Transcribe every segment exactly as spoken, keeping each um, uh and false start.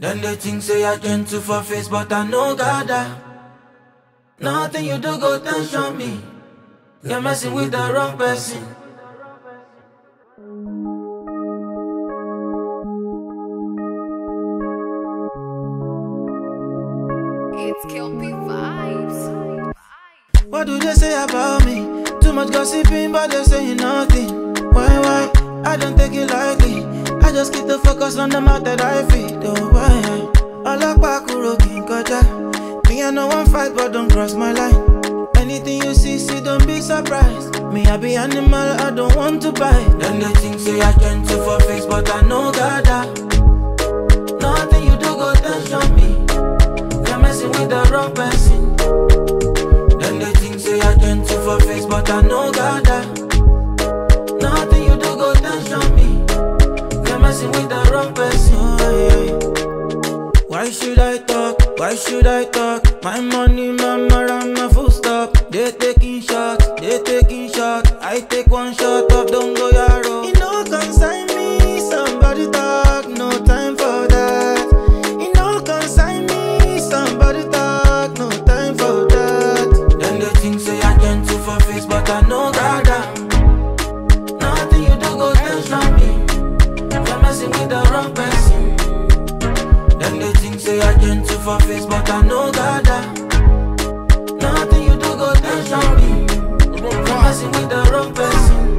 Then they think say I gentle for face, but I know Gada. Nothing you do go tension me. You're messing with the wrong person. It's Kelpie Vibes. What do they say about me? Too much gossiping, but they saying nothing. Why, why? I don't take it lightly. I just keep the focus on the mouth that I feed. Oh, why? All up, Bakuro, King Koja. Me, I know one fight, but don't cross my line. Anything you see, see, don't be surprised. Me, I be animal, I don't want to bite. Then they think say I gentle for face, but I know Gada. Nothing you do go tension me. You're messing with the wrong person. Then they think say I gentle for face, but I know Gada. Nothing you do go tension me. You're messing with the wrong person. Oh, yeah. Why should I talk? Why should I talk? My money, mama, I'm a full stop. They taking shots, they taking shots. I take one shot of don't go yaro. You know consign me, somebody talk. No time for that. You know consign me, somebody talk. No time for that. Then they think say I gentle for face, but I know Gada. Nothing you do go tension me. You're messing with the wrong person. Then they think say I gentle for face, but I know Gada. Nothing you do go tension me. You're messing with the wrong person.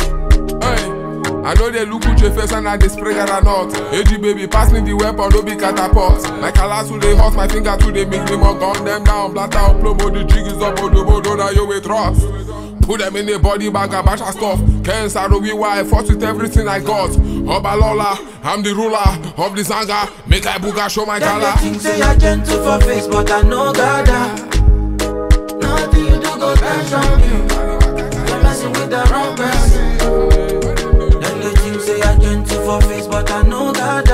Hey, I know they look at your face and I they spray or not. A G baby, pass me the weapon, no be catapult. My colors to they hot, my finger to they make them all gun them down. Blatter out, promo, the jig is up, bodo bodo, now you with trust. Put them in the body bag, a batch of stuff. Can't say why I fought with everything I got. Obalola, I'm the ruler of the Zanga. Make I booga show my Then color. they think say I gentle for face, but I know Gada. Nothing you do go tension me. You're messing with the wrong person. Then they think say I gentle for face, but I know Gada.